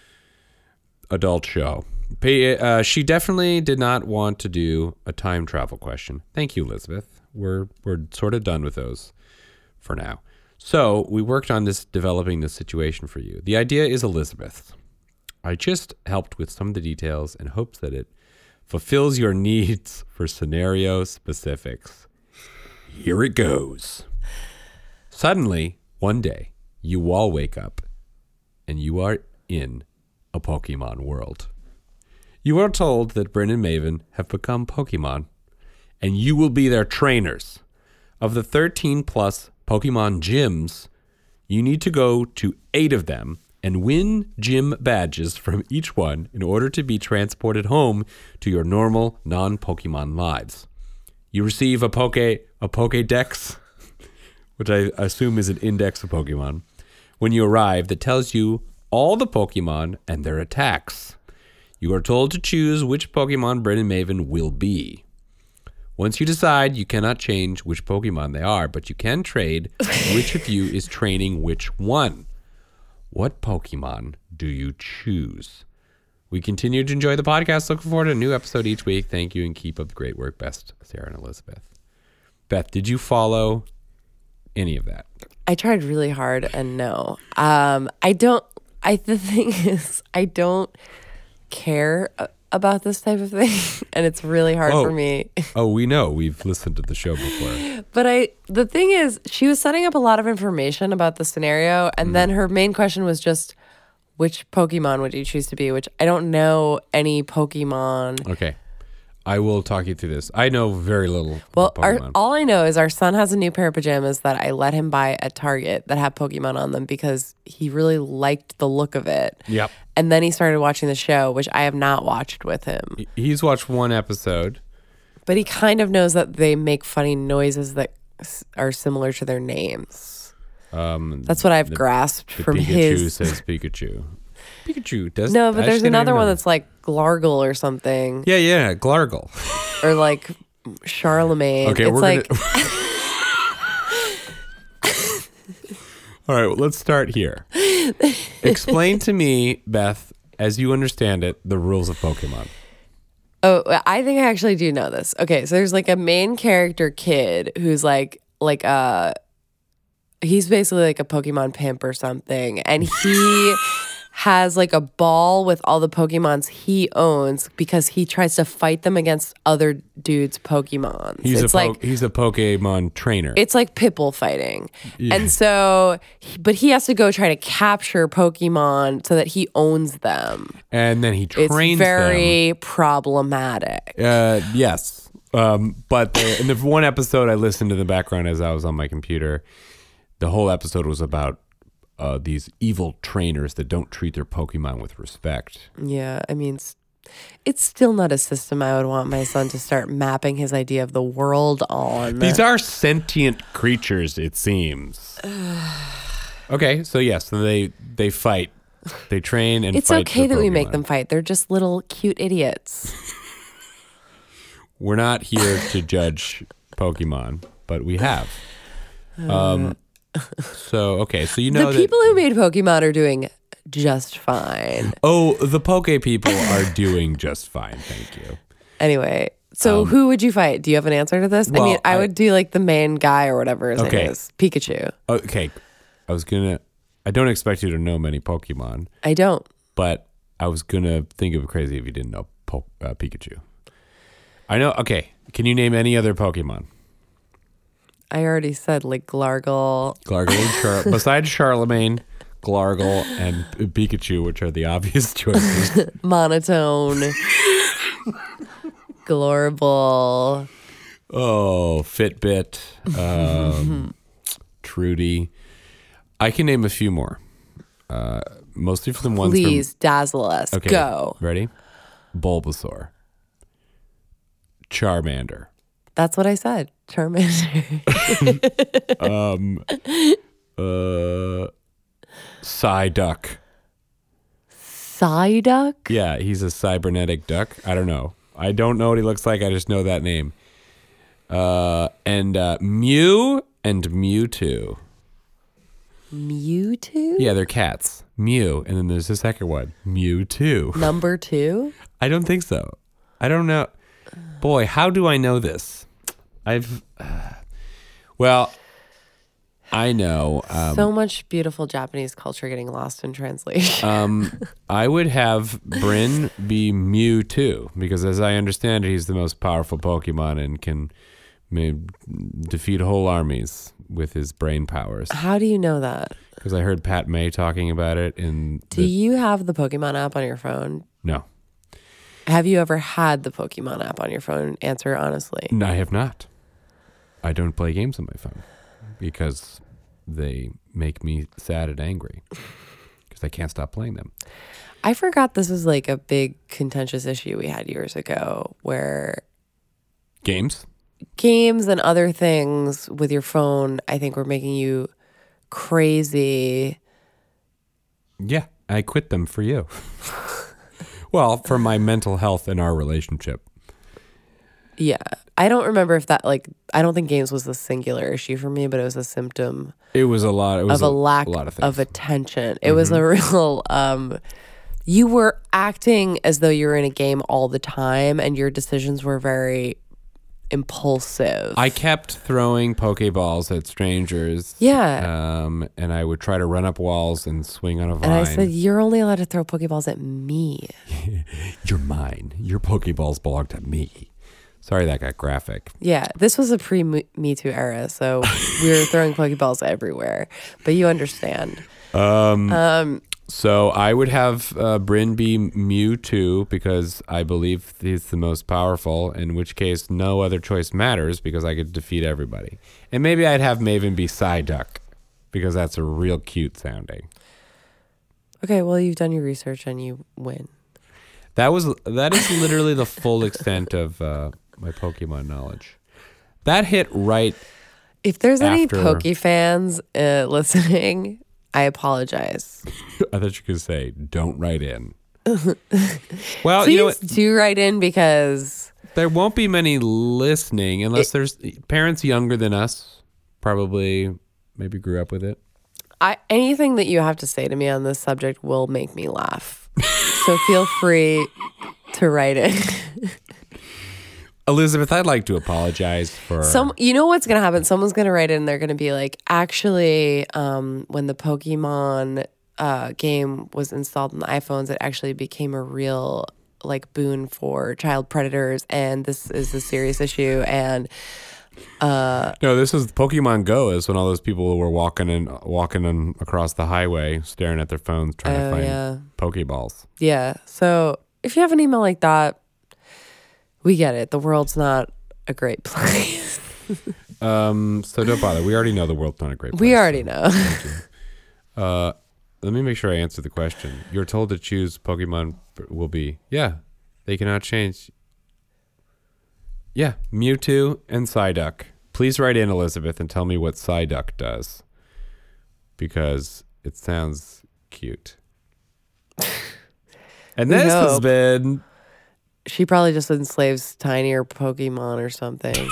adult show. Pay- Uh, she definitely did not want to do a time travel question. Thank you, Elizabeth. We're we're sort of done with those for now. So we worked on this, developing this situation for you. The idea is Elizabeth's. I just helped with some of the details in hopes that it fulfills your needs for scenario specifics. Here it goes. Suddenly, one day, you all wake up and you are in a Pokemon world. You are told that Bryn and Maven have become Pokemon and you will be their trainers. Of the thirteen plus Pokemon gyms, you need to go to eight of them and win gym badges from each one in order to be transported home to your normal non-Pokemon lives. You receive a Poke a Pokédex, which I assume is an index of Pokemon, when you arrive that tells you all the Pokemon and their attacks. You are told to choose which Pokemon Bryn and Maven will be. Once you decide, you cannot change which Pokemon they are, but you can trade which of you is training which one. What Pokemon do you choose? We continue to enjoy the podcast. Looking forward to a new episode each week. Thank you and keep up the great work. Best, Sarah and Elizabeth. Beth, did you follow any of that?
I tried really hard, and no, um, I don't. I the thing is, I don't care a- about this type of thing, and it's really hard
Oh.
for me.
Oh, we know. We've listened to the show before.
But I, the thing is, she was setting up a lot of information about the scenario, and then her main question was just, which Pokemon would you choose to be? Which I don't know any Pokemon.
Okay. I will talk you through this. I know very little
Well,
about
our,
Pokemon.
all I know is our son has a new pair of pajamas that I let him buy at Target that have Pokemon on them because he really liked the look of it.
Yep.
And then he started watching the show, which I have not watched with him.
He's watched one episode.
But he kind of knows that they make funny noises that s- are similar to their names.
Um,
That's what I've grasped
the
from
Pikachu
his.
says Pikachu. Pikachu does.
No, but
I
there's
actually don't
another
even
one
know.
that's like Glargle or something,
Yeah, yeah, Glargle.
or like Charlemagne.
Okay,
it's
we're
like
gonna. All right, well, let's start here. Explain to me, Beth, as you understand it, the rules of Pokemon.
Oh, I think I actually do know this. Okay, so there's like a main character kid who's like like uh he's basically like a Pokemon pimp or something, and he has like a ball with all the Pokemons he owns because he tries to fight them against other dudes' Pokemons.
He's
it's
a po-
like
he's a Pokemon trainer.
it's like Pitbull fighting. And so, he- but he has to go try to capture Pokemon so that he owns them.
and then he
It's
trains
very problematic.
them. Uh, yes. Um, but the, in the one episode I listened to in the background as I was on my computer, the whole episode was about uh, these evil trainers that don't treat their Pokemon with respect.
Yeah, I mean, s- it's still not a system I would want my son to start mapping his idea of the world on.
These are sentient creatures, it seems. Okay, so yes, so they they fight, they train and
It's
fight
okay
their
that we make
Pokemon.
them fight. They're just little cute idiots.
we're not here to judge Pokemon, but we have. Um, so, okay, so you know
the
that...
people who made Pokemon are doing just fine.
Oh, the Poke people are doing just fine, thank you.
Anyway, so who would you fight? Do you have an answer to this?
well,
I mean, I,
I-
would do like the main guy or whatever his
Okay.
name is. Pikachu.
Okay, I was gonna... I don't expect you to know many Pokemon,
I don't.
but I was gonna think it was crazy if you didn't know po- uh, Pikachu. I know, okay, can you name any other Pokemon?
I already said like Glargle.
Glargle and Char- besides Charlemagne, Glargle, and Pikachu, which are the obvious choices.
Monotone. Glorable.
Oh, Fitbit, um, Trudy. I can name a few more. Uh, mostly for the ones
Please dazzle us.
from... Okay,
Go.
ready? Bulbasaur. Charmander.
That's what I said. Charmander.
Uh, Psyduck.
Psyduck?
Yeah, he's a cybernetic duck. I don't know. I don't know what he looks like. I just know that name. Uh, and uh, Mew and Mewtwo.
Mewtwo?
Yeah, they're cats. Mew. And then there's the second one. Mewtwo.
Number two?
I don't think so. I don't know. Boy, how do I know this? I've... Uh, well, I know. Um,
so much beautiful Japanese culture getting lost in translation.
um, I would have Bryn be Mewtwo, because as I understand it, he's the most powerful Pokemon and can may, defeat whole armies with his brain powers.
How do you know that?
Because I heard Pat May talking about it in...
Do
the,
you have the Pokemon app on your phone?
No.
Have you ever had the Pokemon app on your phone? Answer honestly.
No, I have not. I don't play games on my phone because they make me sad and angry because I can't stop playing them.
I forgot this was like a big contentious issue we had years ago where
Games?
games and other things with your phone, I think, were making you crazy.
Yeah, I quit them for you. Well, for my mental health and our relationship.
Yeah. I don't remember if that, like, I don't think games was the singular issue for me, but it was a symptom
It was a lot. It was
of a, lack
a lot of things.
of attention. It was a real, um, you were acting as though you were in a game all the time and your decisions were very impulsive.
I kept throwing Pokeballs at strangers.
Yeah.
Um, and I would try to run up walls and swing on a vine.
And I said, you're only allowed to throw Pokeballs at me.
You're mine. Your Pokeballs belong to me. Sorry that got graphic.
Yeah, this was a pre-Me Too era, so we were throwing Pokeballs everywhere. But you understand.
Um,
Um,
so I would have uh, Bryn be Mewtwo because I believe he's the most powerful, in which case no other choice matters because I could defeat everybody. And maybe I'd have Maven be Psyduck because that's a real cute sounding.
okay, well, you've done your research and you win.
That was that is literally the full extent of uh, my Pokemon knowledge. That hit right.
If there's any
After-
Poke fans uh, listening, I apologize.
I thought you could say, "Don't write in." Well, you know
Please
what?
do write in because
There won't be many listening unless there's parents younger than us, probably maybe grew up with it.
I, anything that you have to say to me on this subject will make me laugh. So feel free to write in.
Elizabeth, I'd like to apologize for
Some, you know what's gonna happen? Someone's gonna write in. And they're gonna be like, actually, um, when the Pokemon uh, game was installed on the iPhones, it actually became a real like boon for child predators, and this is a serious issue. And
No, this is Pokemon Go. Is when all those people were walking and walking on, across the highway, staring at their phones, trying to
Oh,
find
yeah.
Pokeballs.
yeah, so if you have an email like that, we get it. The world's not a great place.
Um, so don't bother. We already know the world's not a great place.
We already know.
Uh, let me make sure I answer the question. You're told to choose Pokemon will be yeah, they cannot change. Yeah, Mewtwo and Psyduck. Please write in, Elizabeth, and tell me what Psyduck does, because it sounds cute. And
We
this has
hope.
been
she probably just enslaves tinier Pokemon or something.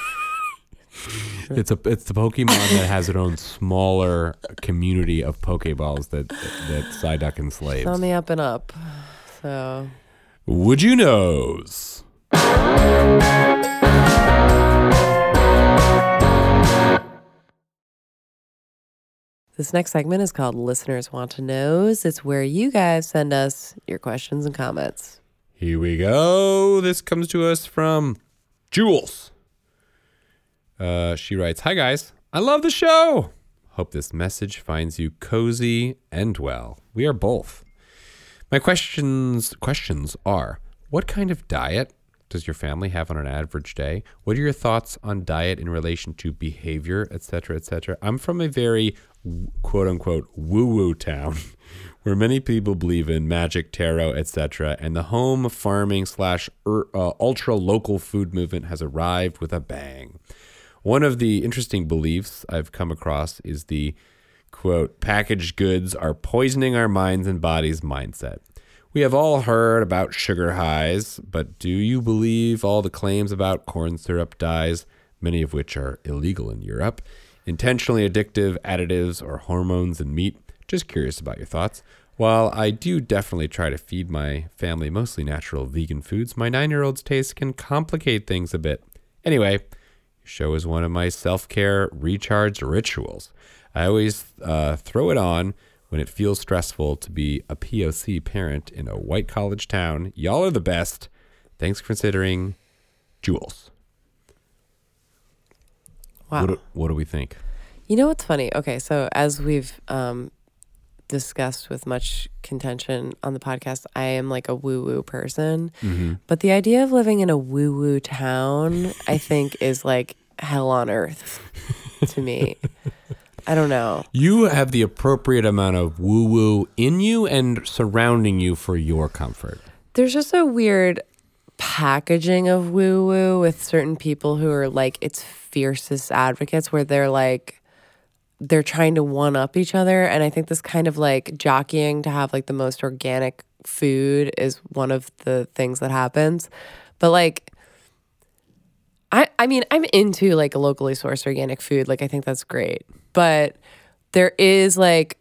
It's a it's the Pokemon that has its own smaller community of Pokeballs that that Psyduck enslaves.
It's on the up and up. So,
Would you knows?
this next segment is called Listeners Want to Knows. It's where you guys send us your questions and comments.
Here we go. This comes to us from Jules. Uh, she writes, "Hi guys, I love the show. Hope this message finds you cozy and well. We are both. My questions questions are: what kind of diet does your family have on an average day? What are your thoughts on diet in relation to behavior, et cetera, et cetera? I'm from a very quote unquote woo-woo town where many people believe in magic, tarot, et cetera, and the home farming slash ur- uh, ultra local food movement has arrived with a bang. One of the interesting beliefs I've come across is the, quote, packaged goods are poisoning our minds and bodies mindset. We have all heard about sugar highs, but do you believe all the claims about corn syrup dyes, many of which are illegal in Europe, intentionally addictive additives or hormones in meat? Just curious about your thoughts. While I do definitely try to feed my family mostly natural vegan foods, my nine-year-old's taste can complicate things a bit. Anyway, show is one of my self-care recharge rituals. I always uh, throw it on when it feels stressful to be a P O C parent in a white college town. Y'all are the best. Thanks for considering. Jules."
Wow.
What do, what do we think?
You know what's funny? Okay, so as we've um, discussed with much contention on the podcast, I am like a woo-woo person.
Mm-hmm.
But the idea of living in a woo-woo town, I think, is like hell on earth to me. I don't know.
You have the appropriate amount of woo-woo in you and surrounding you for your comfort.
There's just a weird packaging of woo-woo with certain people who are like its fiercest advocates, where they're like, they're trying to one-up each other. And I think this kind of like jockeying to have like the most organic food is one of the things that happens. But like, I, I mean, I'm into like a locally sourced organic food. Like, I think that's great. But there is like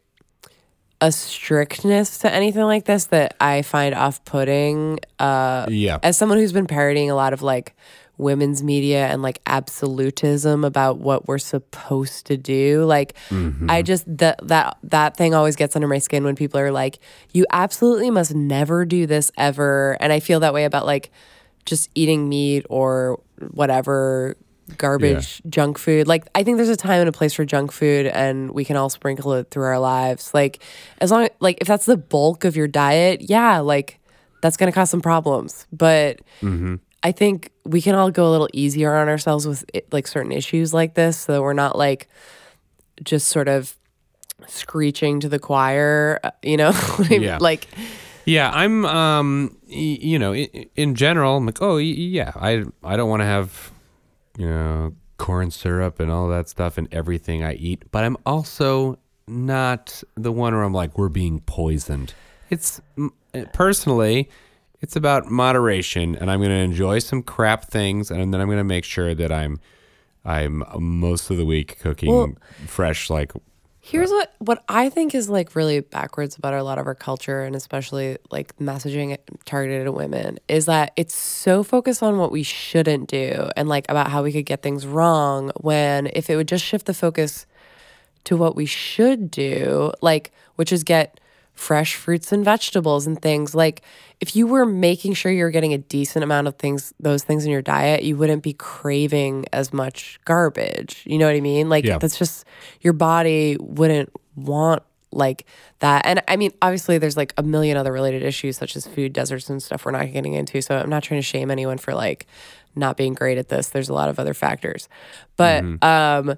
a strictness to anything like this that I find off-putting. Uh,
Yeah.
As someone who's been parodying a lot of like women's media and like absolutism about what we're supposed to do, like
Mm-hmm.
I just that that that thing always gets under my skin when people are like, you absolutely must never do this ever. And I feel that way about like just eating meat or whatever garbage junk food. Like, I think there's a time and a place for junk food, and we can all sprinkle it through our lives. Like, as long like if that's the bulk of your diet, yeah, like that's gonna cause some problems. But
Mm-hmm.
I think we can all go a little easier on ourselves with it, like certain issues like this, so that we're not like just sort of screeching to the choir, uh, you know?
Yeah.
Like,
Yeah, I'm, um, y- you know, in, in general, I'm like, oh, y- yeah, I, I don't want to have, you know, corn syrup and all that stuff in everything I eat, but I'm also not the one where I'm like, we're being poisoned. It's, m- personally, it's about moderation, and I'm going to enjoy some crap things, and then I'm going to make sure that I'm, I'm most of the week cooking
Well,
fresh, like,
here's what what I think is like really backwards about a lot of our culture, and especially like messaging targeted at women, is that it's so focused on what we shouldn't do and like about how we could get things wrong, when if it would just shift the focus to what we should do, like, which is get fresh fruits and vegetables and things. Like, if you were making sure you're getting a decent amount of things, those things in your diet, you wouldn't be craving as much garbage. You know what I mean? Like,
Yeah.
that's just, your body wouldn't want like that. And I mean, obviously there's like a million other related issues such as food deserts and stuff we're not getting into. So I'm not trying to shame anyone for like not being great at this. There's a lot of other factors. But um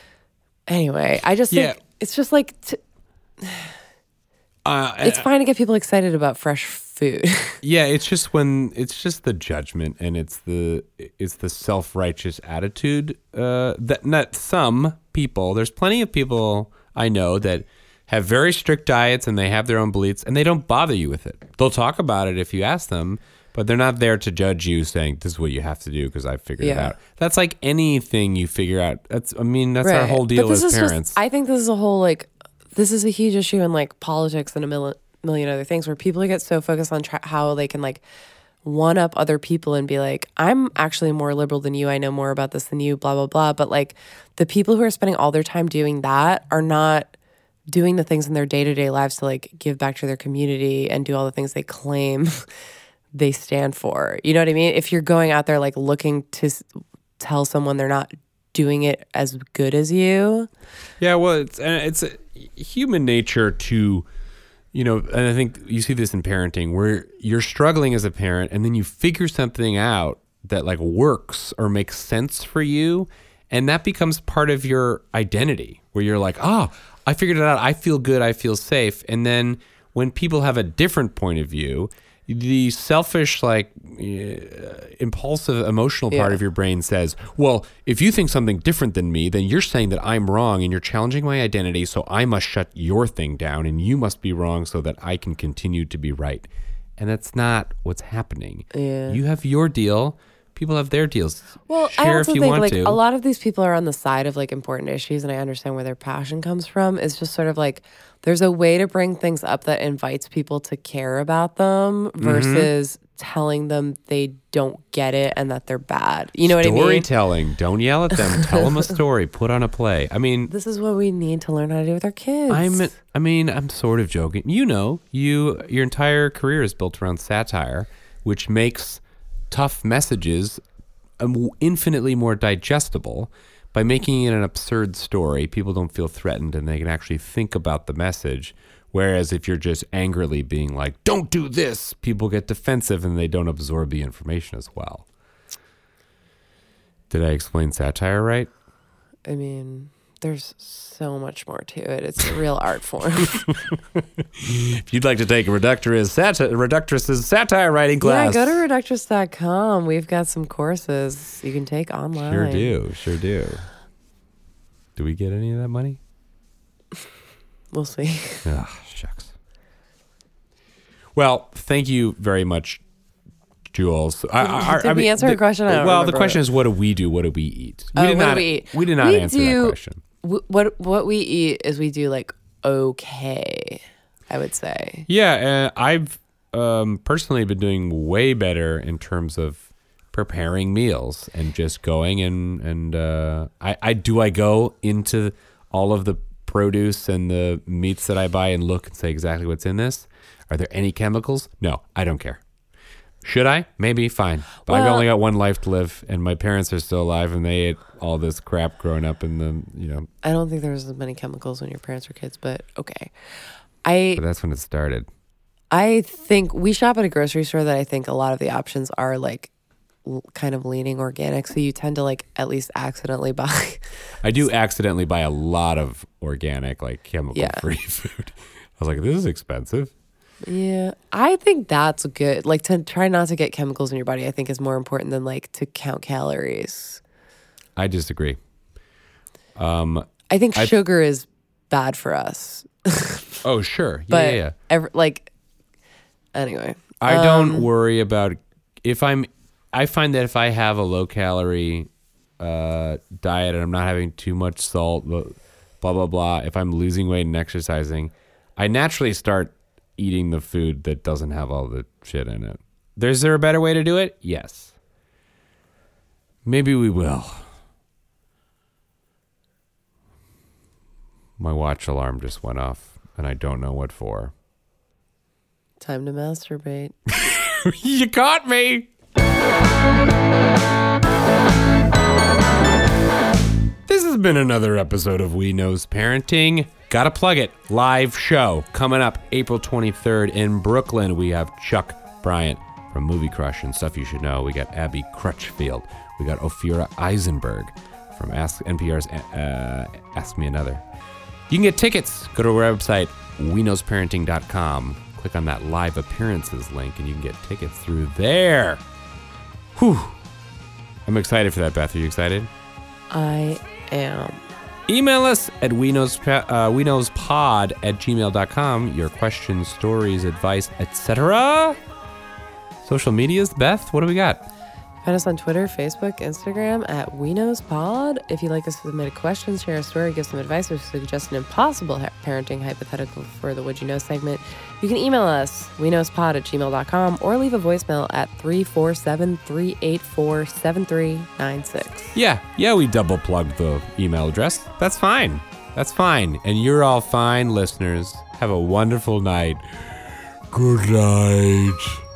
anyway, I just think
Yeah.
it's just like t-
uh,
it's fine to get people excited about fresh food.
Yeah, it's just when it's just the judgment, and it's the it's the self-righteous attitude uh, that not some people. There's plenty of people I know that have very strict diets and they have their own beliefs, and they don't bother you with it. They'll talk about it if you ask them, but they're not there to judge you saying this is what you have to do because I figured it
Yeah.
out. That's like anything you figure out. That's I mean that's our
Right.
whole deal
But this
as
is just-
parents.
I think this is a whole like this is a huge issue in like politics and a million million other things where people get so focused on tra- how they can like one up other people and be like, I'm actually more liberal than you. I know more about this than you. Blah blah blah. But like the people who are spending all their time doing that are not doing the things in their day to day lives to like give back to their community and do all the things they claim they stand for. You know what I mean? If you're going out there like looking to s- tell someone they're not doing it as good as you.
Yeah, well, it's uh, it's uh, human nature to, you know, and I think you see this in parenting where you're struggling as a parent and then you figure something out that like works or makes sense for you, and that becomes part of your identity where you're like, oh, I figured it out. I feel good. I feel safe. And then when people have a different point of view, the selfish, like uh, impulsive, emotional part
Yeah.
of your brain says, well, if you think something different than me, then you're saying that I'm wrong and you're challenging my identity. So I must shut your thing down and you must be wrong so that I can continue to be right. And that's not what's happening.
Yeah.
You have your deal. People have their deals.
Well,
Share
I also
if you
think
want
like
to.
a lot of these people are on the side of like important issues, and I understand where their passion comes from. It's just sort of like there's a way to bring things up that invites people to care about them
Mm-hmm.
versus telling them they don't get it and that they're bad. You know what I mean?
Storytelling. Don't yell at them. Tell them a story. Put on a play. I mean,
This is what we need to learn how to do with our kids.
I'm. I mean, I'm sort of joking. You know, you your entire career is built around satire, which makes tough messages um, infinitely more digestible by making it an absurd story. People don't feel threatened, and they can actually think about the message. Whereas if you're just angrily being like, "Don't do this," people get defensive and they don't absorb the information as well. Did I explain satire right?
I mean, there's so much more to it. It's a real art form.
If you'd like to take a reductress sati- reductress's satire writing class,
Yeah, go to reductress dot com. We've got some courses you can take online.
Sure do, sure do. Do we get any of that money?
We'll see.
Ah, shucks. Well, thank you very much, Jules. I, I,
Did
I
we
mean,
answer
the,
a question? I don't
well, the
remember.
question is, what do we do? What do we eat? We
Oh,
did
what
not.
do we eat?
We did not
We
answer
do-
that question.
W- What what we eat is we do like okay, I would say.
Yeah, uh, I've um, personally been doing way better in terms of preparing meals and just going and and uh, I, I do I go into all of the produce and the meats that I buy and look and say exactly what's in this. Are there any chemicals? No, I don't care. Should I? Maybe, fine. But I've
Well-
only got one life to live, and my parents are still alive, and they ate all this crap growing up in the, you know,
I don't think there was as many chemicals when your parents were kids, but okay. I
but that's when it started.
I think we shop at a grocery store that I think a lot of the options are like l- kind of leaning organic, so you tend to like at least accidentally buy.
I do accidentally buy a lot of organic, like chemical-free food. I was like, this is expensive.
Yeah, I think that's good. Like to try not to get chemicals in your body, I think is more important than like to count calories.
I disagree. Um,
I think
I-
sugar is bad for us,
oh, sure. Yeah,
but
yeah, yeah.
ever, like anyway.
I don't
um,
worry about if I'm, I find that if I have a low-calorie uh, diet and I'm not having too much salt, blah, blah, blah, blah, if I'm losing weight and exercising, I naturally start eating the food that doesn't have all the shit in it. Is there a better way to do it? Yes. Maybe we will. My watch alarm just went off, and I don't know what for.
Time to masturbate.
You caught me! This has been another episode of We Knows Parenting. Gotta plug it. Live show coming up April twenty-third in Brooklyn. We have Chuck Bryant from Movie Crush and Stuff You Should Know. We got Abby Crutchfield. We got Ophira Eisenberg from Ask N P R's uh, Ask Me Another. You can get tickets. Go to our website, we knows parenting dot com. Click on that live appearances link and you can get tickets through there. Whew. I'm excited for that, Beth. Are you excited?
I am.
Email us at we knows, uh, we knows pod at gmail dot com. Your questions, stories, advice, et cetera. Social medias, Beth, what do we got?
Find us on Twitter, Facebook, Instagram at We Knows Pod. If you'd like us to submit a question, share a story, give some advice, or suggest an impossible ha- parenting hypothetical for the Would You Know segment, you can email us, we knows pod at gmail dot com, or leave a voicemail at three four seven, three eight four, seven three nine six.
Yeah, yeah, we double plugged the email address. That's fine. That's fine. And you're all fine, listeners. Have a wonderful night. Good night.